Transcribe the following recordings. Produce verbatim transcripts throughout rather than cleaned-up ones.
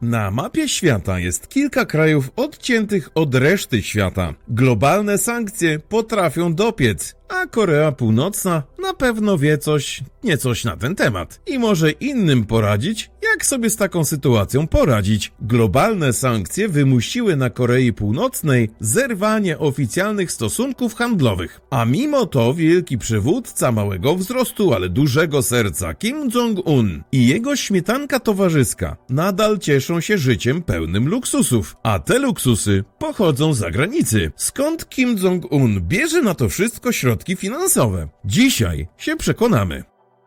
Na mapie świata jest kilka krajów odciętych od reszty świata. Globalne sankcje potrafią dopiec, a Korea Północna na pewno wie coś, niecoś na ten temat i może innym poradzić, jak sobie z taką sytuacją poradzić. Globalne sankcje wymusiły na Korei Północnej zerwanie oficjalnych stosunków handlowych, a mimo to wielki przywódca małego wzrostu, ale dużego serca Kim Jong-un i jego śmietanka towarzyska nadal cieszą się życiem pełnym luksusów, a te luksusy pochodzą z zagranicy. Skąd Kim Jong-un bierze na to wszystko środki finansowe? Dzisiaj się przekonamy.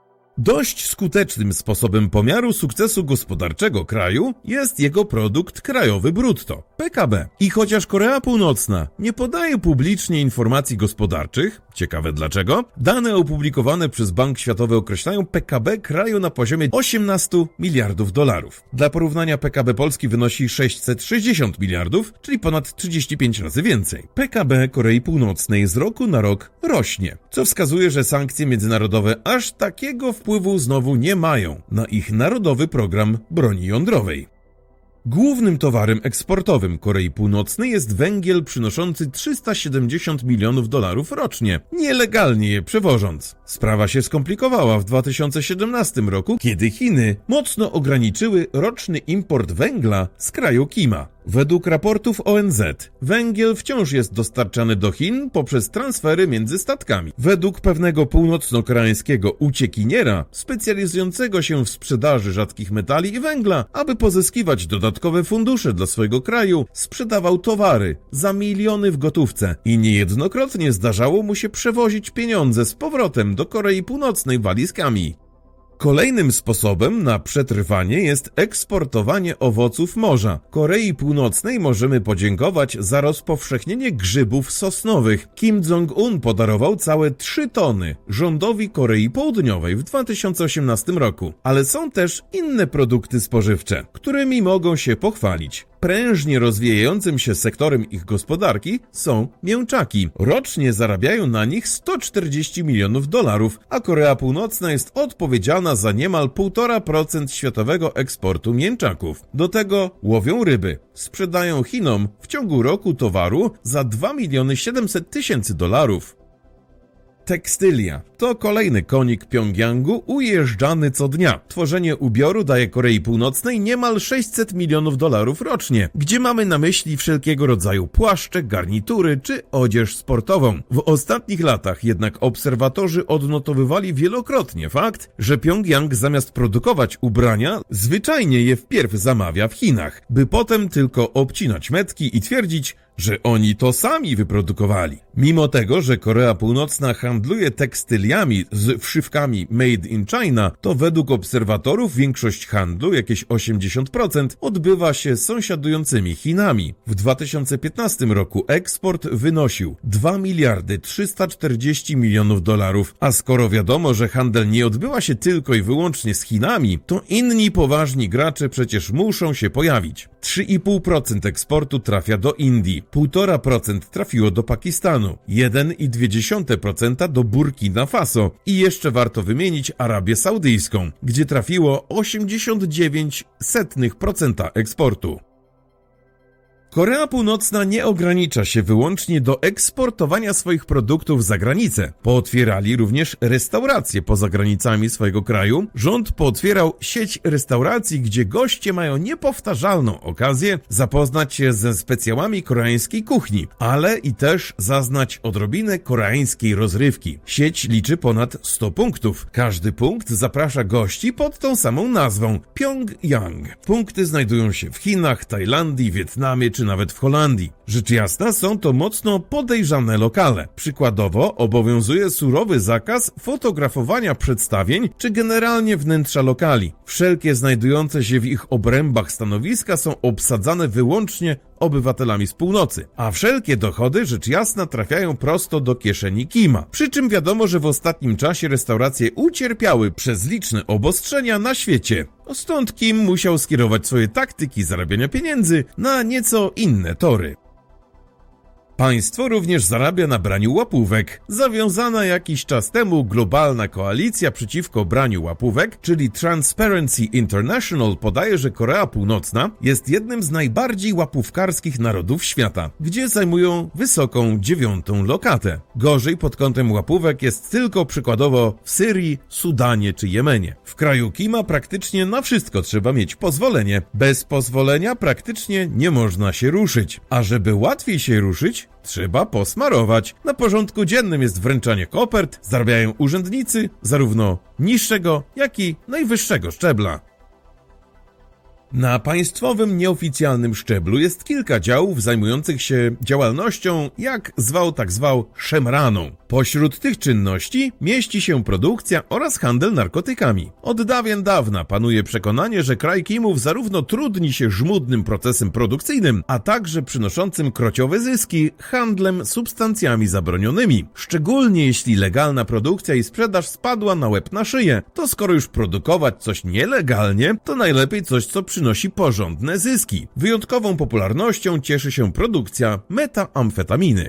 Dość skutecznym sposobem pomiaru sukcesu gospodarczego kraju jest jego produkt krajowy brutto, P K B. I chociaż Korea Północna nie podaje publicznie informacji gospodarczych, ciekawe dlaczego, dane opublikowane przez Bank Światowy określają P K B kraju na poziomie osiemnaście miliardów dolarów. Dla porównania P K B Polski wynosi sześćset sześćdziesiąt miliardów, czyli ponad trzydzieści pięć razy więcej. P K B Korei Północnej z roku na rok rośnie, co wskazuje, że sankcje międzynarodowe aż takiego wpływu znowu nie mają na ich narodowy program broni jądrowej. Głównym towarem eksportowym Korei Północnej jest węgiel przynoszący trzysta siedemdziesiąt milionów dolarów rocznie, nielegalnie je przewożąc. Sprawa się skomplikowała w dwa tysiące siedemnastym roku, kiedy Chiny mocno ograniczyły roczny import węgla z kraju Kima. Według raportów O N Z węgiel wciąż jest dostarczany do Chin poprzez transfery między statkami. Według pewnego północno-koreańskiego uciekiniera specjalizującego się w sprzedaży rzadkich metali i węgla, aby pozyskiwać dodatkowe fundusze dla swojego kraju, sprzedawał towary za miliony w gotówce i niejednokrotnie zdarzało mu się przewozić pieniądze z powrotem do Korei Północnej walizkami. Kolejnym sposobem na przetrwanie jest eksportowanie owoców morza. Korei Północnej możemy podziękować za rozpowszechnienie grzybów sosnowych. Kim Jong-un podarował całe trzy tony rządowi Korei Południowej w dwa tysiące osiemnastym roku. Ale są też inne produkty spożywcze, którymi mogą się pochwalić. Prężnie rozwijającym się sektorem ich gospodarki są mięczaki. Rocznie zarabiają na nich sto czterdzieści milionów dolarów, a Korea Północna jest odpowiedzialna za niemal półtora procent światowego eksportu mięczaków. Do tego łowią ryby. Sprzedają Chinom w ciągu roku towaru za dwa miliony siedemset tysięcy dolarów. Tekstylia to kolejny konik Pjongjangu ujeżdżany co dnia. Tworzenie ubioru daje Korei Północnej niemal sześćset milionów dolarów rocznie, gdzie mamy na myśli wszelkiego rodzaju płaszcze, garnitury czy odzież sportową. W ostatnich latach jednak obserwatorzy odnotowywali wielokrotnie fakt, że Pjongjang zamiast produkować ubrania, zwyczajnie je wpierw zamawia w Chinach, by potem tylko obcinać metki i twierdzić, że oni to sami wyprodukowali. Mimo tego, że Korea Północna handluje tekstyliami z wszywkami made in China, to według obserwatorów większość handlu, jakieś osiemdziesiąt procent, odbywa się z sąsiadującymi Chinami. W dwa tysiące piętnastym roku eksport wynosił dwa miliardy trzysta czterdzieści milionów dolarów, a skoro wiadomo, że handel nie odbywa się tylko i wyłącznie z Chinami, to inni poważni gracze przecież muszą się pojawić. trzy i pół procent eksportu trafia do Indii, półtora procent trafiło do Pakistanu, jeden i dwie dziesiąte procent do Burkina Faso i jeszcze warto wymienić Arabię Saudyjską, gdzie trafiło osiemdziesiąt dziewięć setnych procenta eksportu. Korea Północna nie ogranicza się wyłącznie do eksportowania swoich produktów za granicę. Pootwierali również restauracje poza granicami swojego kraju. Rząd pootwierał sieć restauracji, gdzie goście mają niepowtarzalną okazję zapoznać się ze specjałami koreańskiej kuchni, ale i też zaznać odrobinę koreańskiej rozrywki. Sieć liczy ponad sto punktów. Każdy punkt zaprasza gości pod tą samą nazwą – Pjongjang. Punkty znajdują się w Chinach, Tajlandii, Wietnamie czy nawet w Holandii. Rzecz jasna, są to mocno podejrzane lokale. Przykładowo obowiązuje surowy zakaz fotografowania przedstawień czy generalnie wnętrza lokali. Wszelkie znajdujące się w ich obrębach stanowiska są obsadzane wyłącznie obywatelami z północy, a wszelkie dochody, rzecz jasna, trafiają prosto do kieszeni Kima. Przy czym wiadomo, że w ostatnim czasie restauracje ucierpiały przez liczne obostrzenia na świecie. Stąd Kim musiał skierować swoje taktyki zarabiania pieniędzy na nieco inne tory. Państwo również zarabia na braniu łapówek. Zawiązana jakiś czas temu globalna koalicja przeciwko braniu łapówek, czyli Transparency International, podaje, że Korea Północna jest jednym z najbardziej łapówkarskich narodów świata, gdzie zajmują wysoką dziewiątą lokatę. Gorzej pod kątem łapówek jest tylko przykładowo w Syrii, Sudanie czy Jemenie. W kraju Kima praktycznie na wszystko trzeba mieć pozwolenie. Bez pozwolenia praktycznie nie można się ruszyć. A żeby łatwiej się ruszyć, trzeba posmarować. Na porządku dziennym jest wręczanie kopert, zarabiają urzędnicy zarówno niższego, jak i najwyższego szczebla. Na państwowym, nieoficjalnym szczeblu jest kilka działów zajmujących się działalnością, jak zwał tak zwał, szemraną. Pośród tych czynności mieści się produkcja oraz handel narkotykami. Od dawien dawna panuje przekonanie, że kraj Kimów zarówno trudni się żmudnym procesem produkcyjnym, a także przynoszącym krociowe zyski handlem substancjami zabronionymi. Szczególnie jeśli legalna produkcja i sprzedaż spadła na łeb na szyję, to skoro już produkować coś nielegalnie, to najlepiej coś, co przynosi porządne zyski. Wyjątkową popularnością cieszy się produkcja metaamfetaminy.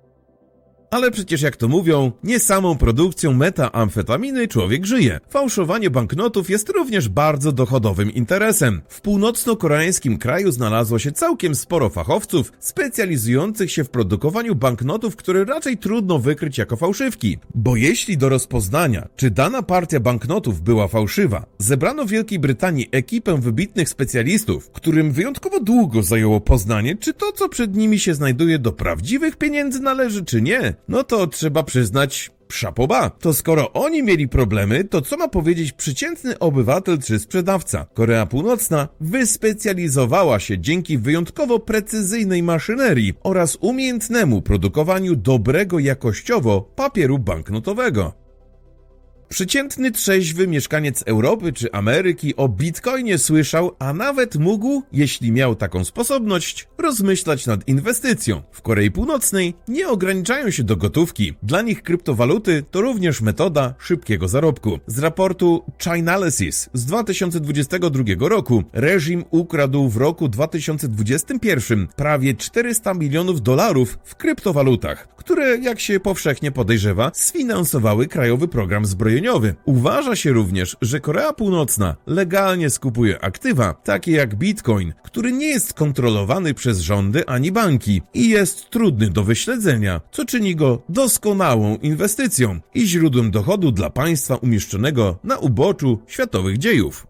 Ale przecież jak to mówią, nie samą produkcją metaamfetaminy człowiek żyje. Fałszowanie banknotów jest również bardzo dochodowym interesem. W północno-koreańskim kraju znalazło się całkiem sporo fachowców specjalizujących się w produkowaniu banknotów, które raczej trudno wykryć jako fałszywki. Bo jeśli do rozpoznania, czy dana partia banknotów była fałszywa, zebrano w Wielkiej Brytanii ekipę wybitnych specjalistów, którym wyjątkowo długo zajęło poznanie, czy to, co przed nimi się znajduje, do prawdziwych pieniędzy należy, czy nie, no to trzeba przyznać szapoba. To skoro oni mieli problemy, to co ma powiedzieć przeciętny obywatel czy sprzedawca? Korea Północna wyspecjalizowała się dzięki wyjątkowo precyzyjnej maszynerii oraz umiejętnemu produkowaniu dobrego jakościowo papieru banknotowego. Przeciętny trzeźwy mieszkaniec Europy czy Ameryki o bitcoinie słyszał, a nawet mógł, jeśli miał taką sposobność, rozmyślać nad inwestycją. W Korei Północnej nie ograniczają się do gotówki. Dla nich kryptowaluty to również metoda szybkiego zarobku. Z raportu Chainalysis z dwa tysiące dwudziestego drugiego roku reżim ukradł w roku dwa tysiące dwudziestym pierwszym prawie czterysta milionów dolarów w kryptowalutach, które, jak się powszechnie podejrzewa, sfinansowały krajowy program zbrojeniowy. Uważa się również, że Korea Północna legalnie skupuje aktywa, takie jak bitcoin, który nie jest kontrolowany przez rządy ani banki i jest trudny do wyśledzenia, co czyni go doskonałą inwestycją i źródłem dochodu dla państwa umieszczonego na uboczu światowych dziejów.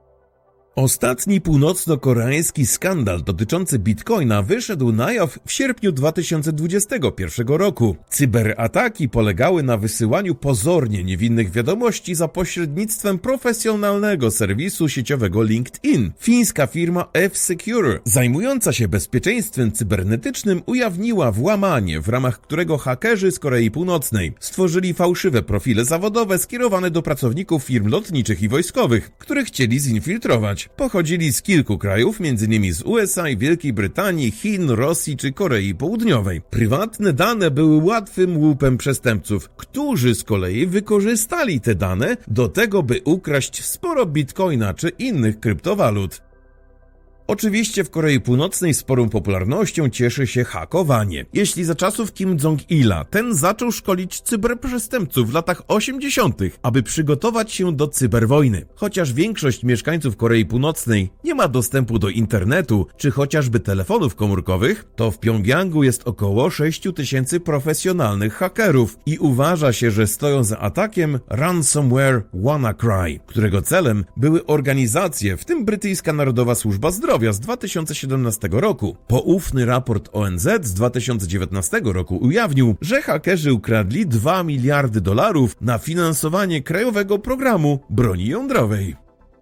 Ostatni północno-koreański skandal dotyczący bitcoina wyszedł na jaw w sierpniu dwa tysiące dwudziestego pierwszego roku. Cyberataki polegały na wysyłaniu pozornie niewinnych wiadomości za pośrednictwem profesjonalnego serwisu sieciowego LinkedIn. Fińska firma F-Secure, zajmująca się bezpieczeństwem cybernetycznym, ujawniła włamanie, w ramach którego hakerzy z Korei Północnej stworzyli fałszywe profile zawodowe skierowane do pracowników firm lotniczych i wojskowych, których chcieli zinfiltrować. Pochodzili z kilku krajów, między innymi z U S A, Wielkiej Brytanii, Chin, Rosji czy Korei Południowej. Prywatne dane były łatwym łupem przestępców, którzy z kolei wykorzystali te dane do tego, by ukraść sporo bitcoina czy innych kryptowalut. Oczywiście w Korei Północnej sporą popularnością cieszy się hakowanie. Jeśli za czasów Kim Jong-ila ten zaczął szkolić cyberprzestępców w latach osiemdziesiątych, aby przygotować się do cyberwojny. Chociaż większość mieszkańców Korei Północnej nie ma dostępu do internetu czy chociażby telefonów komórkowych, to w Pjongjangu jest około sześć tysięcy profesjonalnych hakerów i uważa się, że stoją za atakiem Ransomware WannaCry, którego celem były organizacje, w tym brytyjska Narodowa Służba Zdrowia z dwa tysiące siedemnastego roku. Poufny raport O N Z z dwa tysiące dziewiętnastego roku ujawnił, że hakerzy ukradli dwa miliardy dolarów na finansowanie krajowego programu broni jądrowej.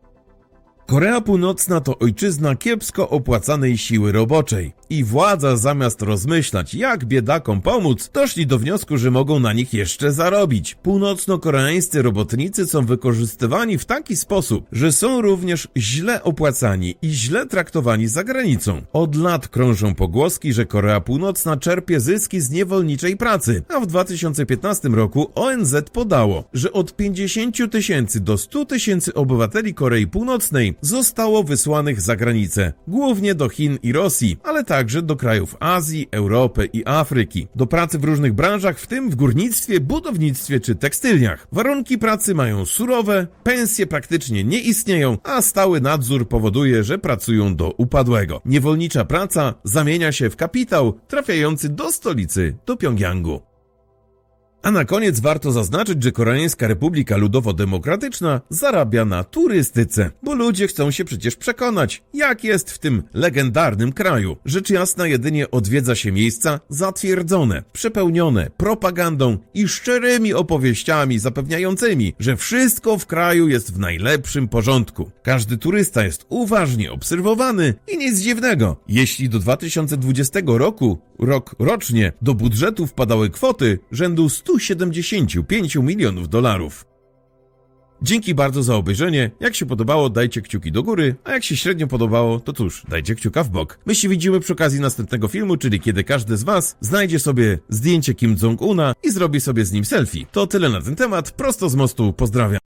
Korea Północna to ojczyzna kiepsko opłacanej siły roboczej i władza zamiast rozmyślać, jak biedakom pomóc, doszli do wniosku, że mogą na nich jeszcze zarobić. Północno-koreańscy robotnicy są wykorzystywani w taki sposób, że są również źle opłacani i źle traktowani za granicą. Od lat krążą pogłoski, że Korea Północna czerpie zyski z niewolniczej pracy, a w dwa tysiące piętnastym roku O N Z podało, że od pięćdziesięciu tysięcy do stu tysięcy obywateli Korei Północnej zostało wysłanych za granicę, głównie do Chin i Rosji, ale także do krajów Azji, Europy i Afryki. Do pracy w różnych branżach, w tym w górnictwie, budownictwie czy tekstyliach. Warunki pracy mają surowe, pensje praktycznie nie istnieją, a stały nadzór powoduje, że pracują do upadłego. Niewolnicza praca zamienia się w kapitał trafiający do stolicy, do Pjongjangu. A na koniec warto zaznaczyć, że Koreańska Republika Ludowo-Demokratyczna zarabia na turystyce, bo ludzie chcą się przecież przekonać, jak jest w tym legendarnym kraju. Rzecz jasna jedynie odwiedza się miejsca zatwierdzone, przepełnione propagandą i szczerymi opowieściami zapewniającymi, że wszystko w kraju jest w najlepszym porządku. Każdy turysta jest uważnie obserwowany i nic dziwnego. Jeśli do dwa tysiące dwudziestego roku, rok rocznie, do budżetu wpadały kwoty rzędu stu siedemdziesięciu pięciu milionów dolarów. Dzięki bardzo za obejrzenie. Jak się podobało, dajcie kciuki do góry, a jak się średnio podobało, to cóż, dajcie kciuka w bok. My się widzimy przy okazji następnego filmu, czyli kiedy każdy z was znajdzie sobie zdjęcie Kim Jong-una i zrobi sobie z nim selfie. To tyle na ten temat, prosto z mostu, pozdrawiam.